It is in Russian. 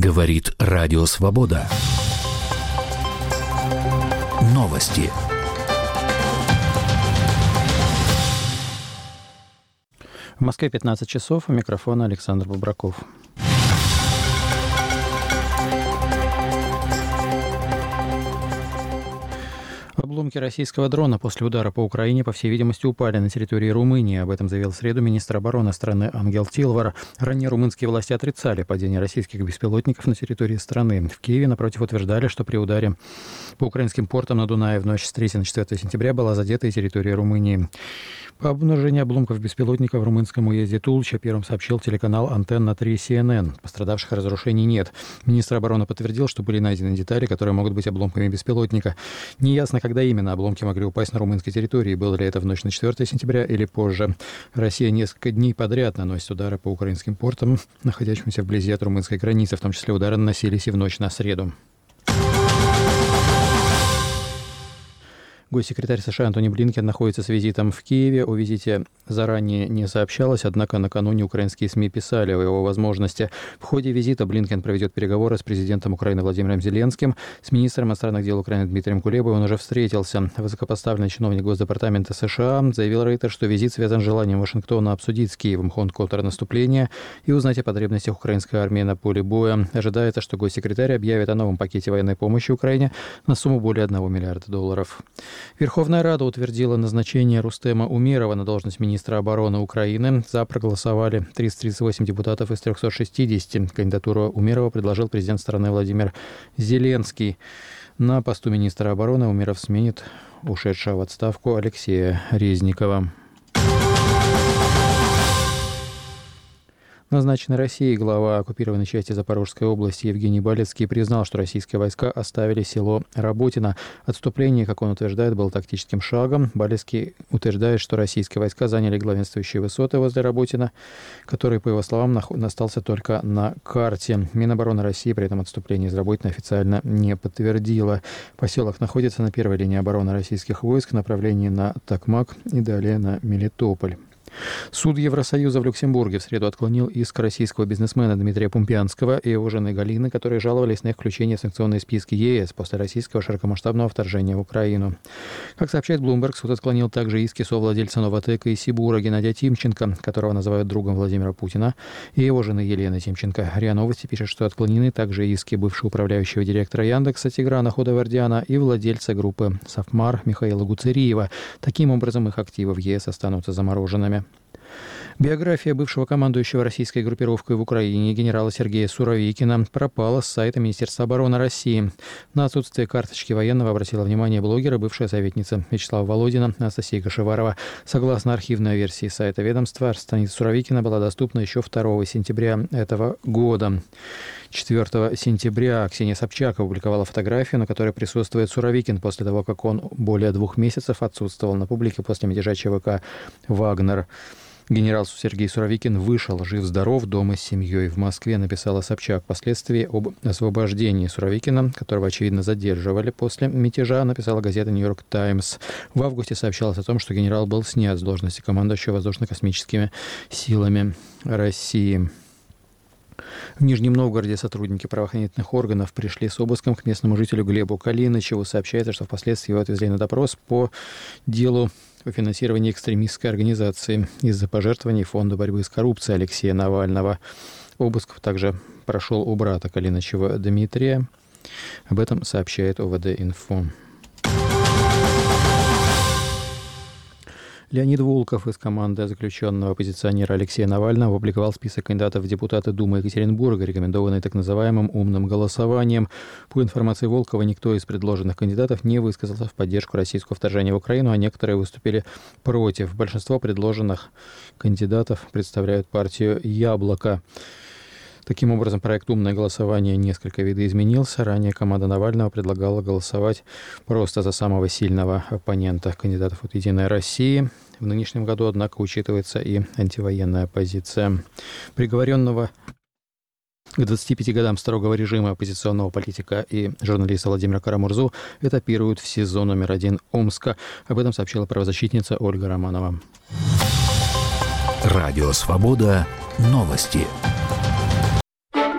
Говорит Радио Свобода. Новости. В Москве 15 часов. У микрофона Александр Бобраков. Обломки российского дрона после удара по Украине, по всей видимости, упали на территории Румынии. Об этом заявил в среду министр обороны страны Ангел Тилвар. Ранее румынские власти отрицали падение российских беспилотников на территории страны. В Киеве, напротив, утверждали, что при ударе по украинским портам на Дунае в ночь с 3 на 4 сентября была задета и территория Румынии. По обнаружению обломков беспилотника в румынском уезде Тулча первым сообщил телеканал «Антенна-3» CNN. Пострадавших и разрушений нет. Министр обороны подтвердил, что были найдены детали, которые могут быть обломками беспилотника. Неясно, когда именно обломки могли упасть на румынской территории. Было ли это в ночь на 4 сентября или позже. Россия несколько дней подряд наносит удары по украинским портам, находящимся вблизи от румынской границы. В том числе удары наносились и в ночь на среду. Госсекретарь США Антони Блинкен находится с визитом в Киеве. О визите заранее не сообщалось, однако накануне украинские СМИ писали о его возможности. В ходе визита Блинкен проведет переговоры с президентом Украины Владимиром Зеленским. С министром иностранных дел Украины Дмитрием Кулебой он уже встретился. Высокопоставленный чиновник Госдепартамента США заявил Рейтер, что визит связан с желанием Вашингтона обсудить с Киевом ход контрнаступления и узнать о потребностях украинской армии на поле боя. Ожидается, что госсекретарь объявит о новом пакете военной помощи Украине на сумму более $1 миллиарда. Верховная Рада утвердила назначение Рустема Умерова на должность министра обороны Украины. За проголосовали 338 депутатов из 360. Кандидатуру Умерова предложил президент страны Владимир Зеленский. На посту министра обороны Умеров сменит ушедшего в отставку Алексея Резникова. Назначенный Россией глава оккупированной части Запорожской области Евгений Балецкий признал, что российские войска оставили село Работино. Отступление, как он утверждает, было тактическим шагом. Балецкий утверждает, что российские войска заняли главенствующие высоты возле Работино, который, по его словам, остался только на карте. Минобороны России при этом отступление из Работино официально не подтвердило. Поселок находится на первой линии обороны российских войск в направлении на Токмак и далее на Мелитополь. Суд Евросоюза в Люксембурге в среду отклонил иск российского бизнесмена Дмитрия Пумпянского и его жены Галины, которые жаловались на их включение в санкционные списки ЕС после российского широкомасштабного вторжения в Украину. Как сообщает Bloomberg, суд отклонил также иски совладельца Новатэка и Сибура Геннадия Тимченко, которого называют другом Владимира Путина, и его жены Елены Тимченко. РИА Новости пишет, что отклонены также иски бывшего управляющего директора Яндекса Тиграна Худавардяна и владельца группы Сафмар Михаила Гуцериева. Таким образом, их активы в ЕС останутся замороженными. Биография бывшего командующего российской группировкой в Украине генерала Сергея Суровикина пропала с сайта Министерства обороны России. На отсутствие карточки военного обратила внимание блогер и бывшая советница Вячеслава Володина Анастасия Кашеварова. Согласно архивной версии сайта ведомства, страница Суровикина была доступна еще 2 сентября этого года. 4 сентября Ксения Собчак опубликовала фотографию, на которой присутствует Суровикин после того, как он более 2 месяцев отсутствовал на публике после мятежа ЧВК «Вагнер». Генерал Сергей Суровикин вышел жив-здоров дома с семьей в Москве, написала Собчак. Впоследствии об освобождении Суровикина, которого, очевидно, задерживали после мятежа, написала газета «Нью-Йорк Таймс». В августе сообщалось о том, что генерал был снят с должности командующего воздушно-космическими силами России. В Нижнем Новгороде сотрудники правоохранительных органов пришли с обыском к местному жителю Глебу Калинычеву. Сообщается, что впоследствии его отвезли на допрос по делу о финансировании экстремистской организации из-за пожертвований Фонда борьбы с коррупцией Алексея Навального. Обыск также прошел у брата Калинычева Дмитрия. Об этом сообщает ОВД-Инфо. Леонид Волков из команды заключенного оппозиционера Алексея Навального опубликовал список кандидатов в депутаты Думы Екатеринбурга, рекомендованный так называемым умным голосованием. По информации Волкова, никто из предложенных кандидатов не высказался в поддержку российского вторжения в Украину, а некоторые выступили против. Большинство предложенных кандидатов представляют партию «Яблоко». Таким образом, проект «Умное голосование» несколько видоизменился. Ранее команда Навального предлагала голосовать просто за самого сильного оппонента кандидатов от «Единой России». В нынешнем году, однако, учитывается и антивоенная позиция. Приговоренного к 25 годам строгого режима оппозиционного политика и журналиста Владимира Карамурзу этапируют в СИЗО номер 1 Омска. Об этом сообщила правозащитница Ольга Романова. Радио «Свобода». Новости.